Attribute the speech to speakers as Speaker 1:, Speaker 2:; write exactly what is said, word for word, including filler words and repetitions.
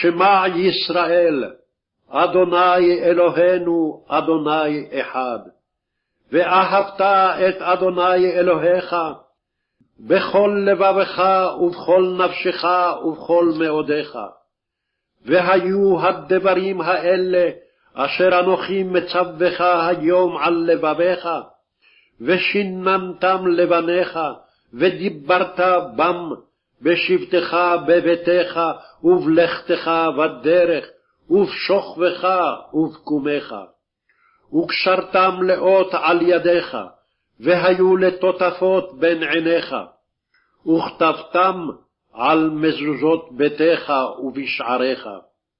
Speaker 1: שמע ישראל, אדוני אלוהינו, אדוני אחד. ואהבת את אדוני אלוהיך בכל לבבך ובכל נפשך ובכל מאודך. והיו הדברים האלה אשר אנוכי מצווך היום על לבביך, ושיננתם לבניך, ודיברת בם בשבתך בביתך, ובלכתך בדרך, ובשוכבך ובקומך. וקשרתם לאות על ידיך, והיו לטוטפות בין עיניך, וכתבתם על מזוזות ביתך ובשעריך.